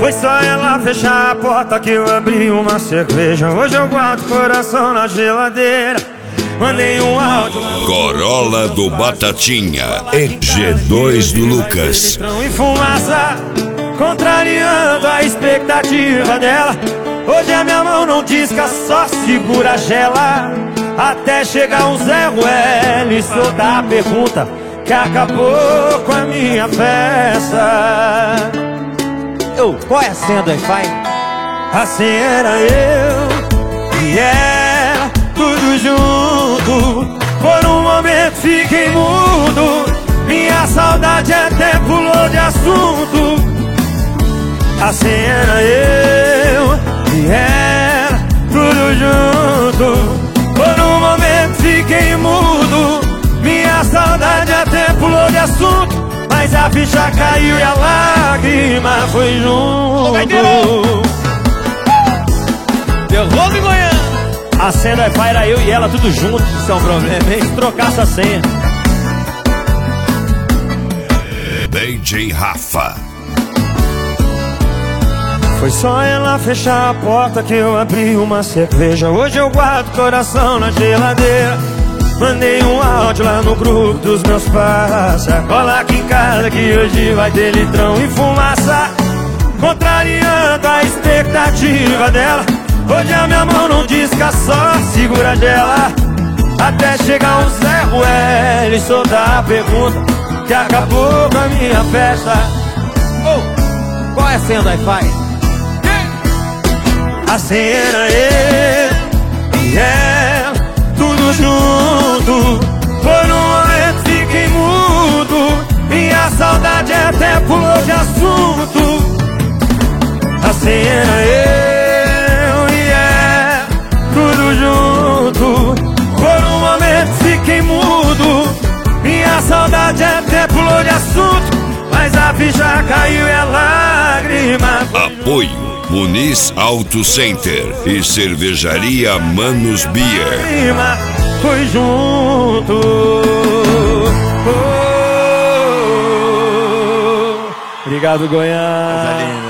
Foi só ela fechar a porta que eu abri uma cerveja. Hoje eu guardo o coração na geladeira. Mandei um áudio. Corolla do Batatinha e G2 do Lucas. E fumaça, contrariando a expectativa dela. Hoje a minha mão não disca, só segura a gela. Até chegar um Zé Ruela e soltar a pergunta que acabou com a minha festa. Qual é a senha do Wi-Fi? Assim era eu e ela, tudo junto. Por um momento fiquei mudo, minha saudade até pulou de assunto. Assim era eu e ela, tudo junto. Por um momento fiquei mudo, minha saudade até pulou de assunto. Mas a ficha caiu e a lágrima foi junto. Derrube Goiânia. A senha do Wi-Fi era eu e ela, tudo junto. Isso é um problema, hein? Se trocasse a senha. DJ Rafa. Foi só ela fechar a porta que eu abri uma cerveja. Hoje eu guardo o coração na geladeira. Mandei um áudio lá no grupo dos meus parça. Cola aqui em casa que hoje vai ter litrão e fumaça, contrariando a expectativa dela. Hoje a minha mão não disca, só segura a gela. Até chegar um Zé Ruela e soltar a pergunta que acabou com a minha festa. Qual é a senha do Wi-Fi? A senha era eu e ela, tudo junto. Por um momento fiquei mudo, minha saudade até pulou de assunto. A senha era eu e ela, tudo junto. Por um momento fiquei mudo, minha saudade até pulou de assunto. Mas a ficha caiu e a lágrima foi Apoio Muniz Auto Center e Cervejaria Manos Beer. Foi junto. Obrigado, Goiânia.